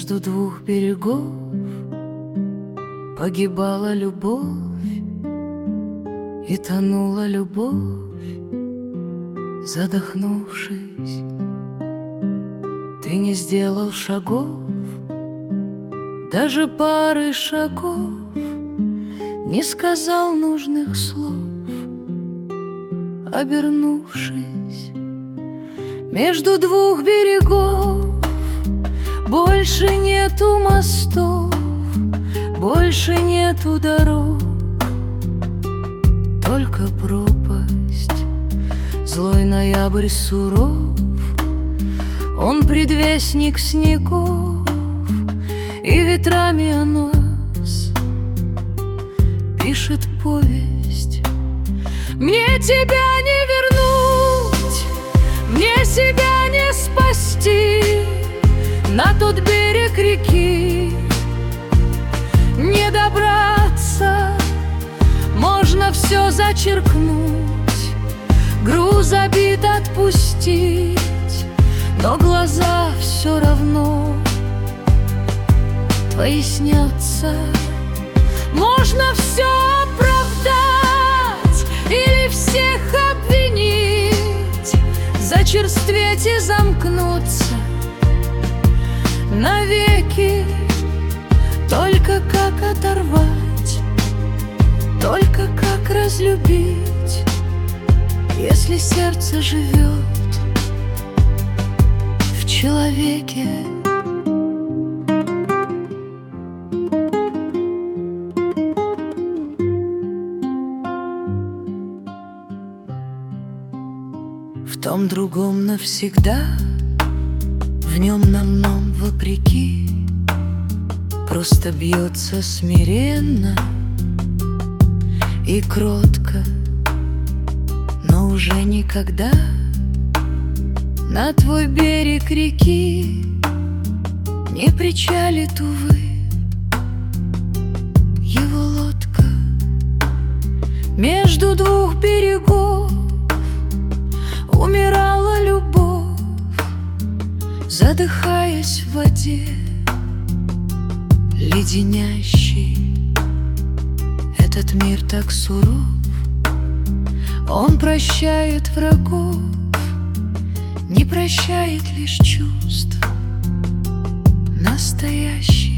Между двух берегов погибала любовь и тонула любовь, задохнувшись. Ты не сделал шагов, даже пары шагов, не сказал нужных слов, обернувшись. Между двух берегов больше нету мостов, больше нету дорог, только пропасть. Злой ноябрь суров, он предвестник снегов, и ветрами о нас пишет повесть. Мне тебя не вернуть, мне себя не спасти, на тот берег реки не добраться. Можно все зачеркнуть, груз обид отпустить, но глаза все равно твои снятся. Можно все оправдать или всех обвинить, зачерстветь и замкнуться навеки. Только как оторвать, только как разлюбить, если сердце живет в человеке. В том другом навсегда, в нем нам вопреки, просто бьется смиренно и кротко, но уже никогда на твой берег реки не причалит, увы, его лодка. Между двух берегов умирала любовь, задыхаясь в воде леденящий. Этот мир так суров, он прощает врагов, не прощает лишь чувств настоящих.